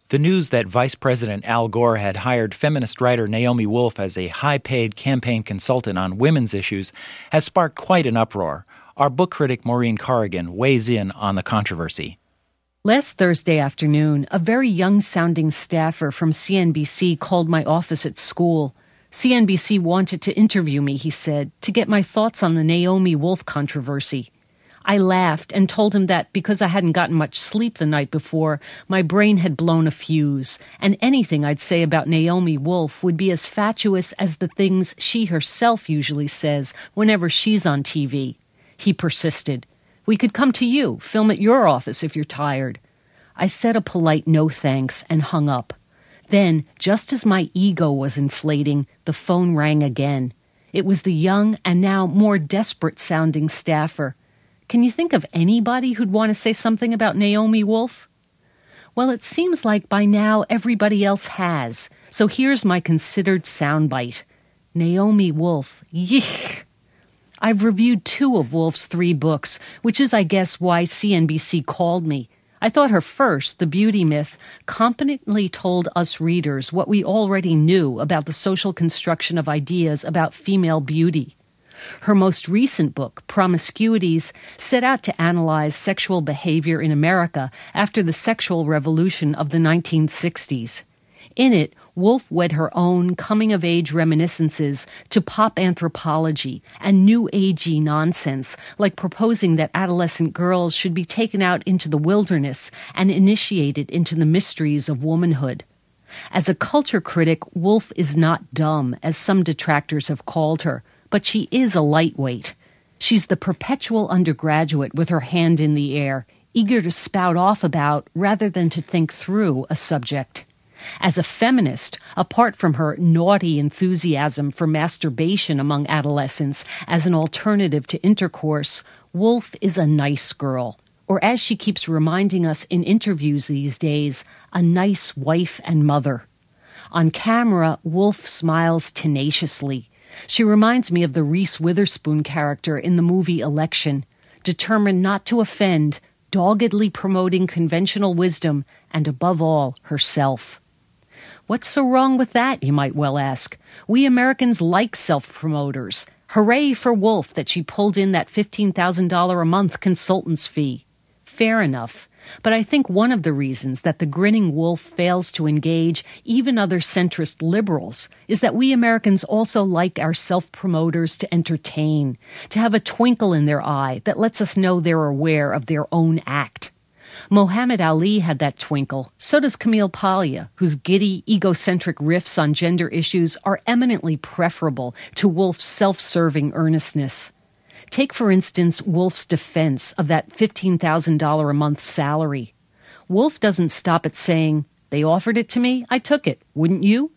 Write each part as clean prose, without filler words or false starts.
The news that Vice President Al Gore had hired feminist writer Naomi Wolf as a high-paid campaign consultant on women's issues has sparked quite an uproar. Our book critic Maureen Corrigan weighs in on the controversy. Last Thursday afternoon, a very young-sounding staffer from CNBC called my office at school. CNBC wanted to interview me, he said, to get my thoughts on the Naomi Wolf controversy. I laughed and told him that because I hadn't gotten much sleep the night before, my brain had blown a fuse, and anything I'd say about Naomi Wolf would be as fatuous as the things she herself usually says whenever she's on TV. He persisted. We could come to you, film at your office if you're tired. I said a polite no thanks and hung up. Then, just as my ego was inflating, the phone rang again. It was the young and now more desperate-sounding staffer. Can you think of anybody who'd want to say something about Naomi Wolf? Well, it seems like by now everybody else has. So here's my considered soundbite. Naomi Wolf. Yuck. I've reviewed 2 of Wolf's 3 books, which is, I guess, why CNBC called me. I thought her first, The Beauty Myth, competently told us readers what we already knew about the social construction of ideas about female beauty. Her most recent book, Promiscuities, set out to analyze sexual behavior in America after the sexual revolution of the 1960s. In it, Wolf wed her own coming-of-age reminiscences to pop anthropology and new agey nonsense, like proposing that adolescent girls should be taken out into the wilderness and initiated into the mysteries of womanhood. As a culture critic, Wolf is not dumb, as some detractors have called her, but she is a lightweight. She's the perpetual undergraduate with her hand in the air, eager to spout off about rather than to think through a subject. As a feminist, apart from her naughty enthusiasm for masturbation among adolescents as an alternative to intercourse, Wolf is a nice girl, or as she keeps reminding us in interviews these days, a nice wife and mother. On camera, Wolf smiles tenaciously. She reminds me of the Reese Witherspoon character in the movie Election, determined not to offend, doggedly promoting conventional wisdom, and above all, herself. What's so wrong with that, you might well ask? We Americans like self-promoters. Hooray for Wolf that she pulled in that $15,000 a month consultant's fee. Fair enough. But I think one of the reasons that the grinning Wolf fails to engage even other centrist liberals is that we Americans also like our self-promoters to entertain, to have a twinkle in their eye that lets us know they're aware of their own act. Muhammad Ali had that twinkle. So does Camille Paglia, whose giddy, egocentric riffs on gender issues are eminently preferable to Wolf's self-serving earnestness. Take, for instance, Wolf's defense of that $15,000 a month salary. Wolf doesn't stop at saying, "They offered it to me, I took it. Wouldn't you?"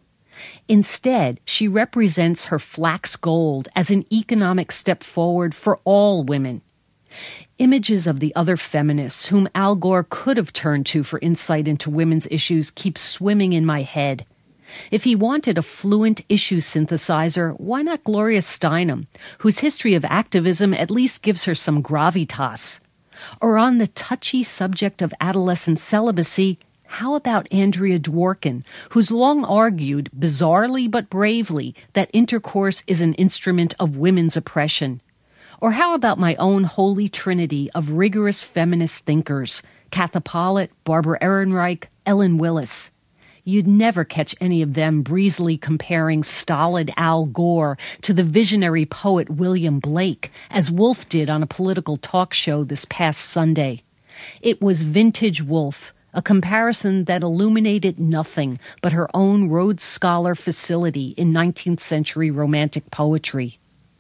Instead, she represents her flax gold as an economic step forward for all women. Images of the other feminists whom Al Gore could have turned to for insight into women's issues keep swimming in my head. If he wanted a fluent issue synthesizer, why not Gloria Steinem, whose history of activism at least gives her some gravitas? Or on the touchy subject of adolescent celibacy, how about Andrea Dworkin, who's long argued, bizarrely but bravely, that intercourse is an instrument of women's oppression? Or how about my own holy trinity of rigorous feminist thinkers, Katha Pollitt, Barbara Ehrenreich, Ellen Willis? You'd never catch any of them breezily comparing stolid Al Gore to the visionary poet William Blake, as Wolf did on a political talk show this past Sunday. It was vintage Wolf, a comparison that illuminated nothing but her own Rhodes Scholar facility in 19th century romantic poetry.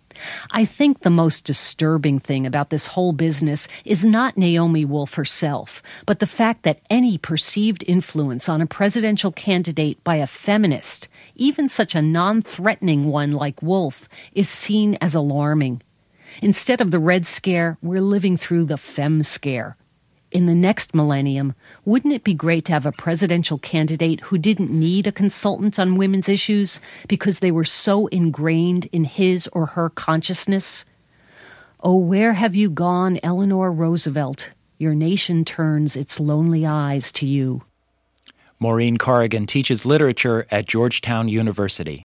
I think the most disturbing thing about this whole business is not Naomi Wolf herself, but the fact that any perceived influence on a presidential candidate by a feminist, even such a non-threatening one like Wolf, is seen as alarming. Instead of the Red Scare, we're living through the Fem Scare. In the next millennium, wouldn't it be great to have a presidential candidate who didn't need a consultant on women's issues because they were so ingrained in his or her consciousness? Oh, where have you gone, Eleanor Roosevelt? Your nation turns its lonely eyes to you. Maureen Corrigan teaches literature at Georgetown University.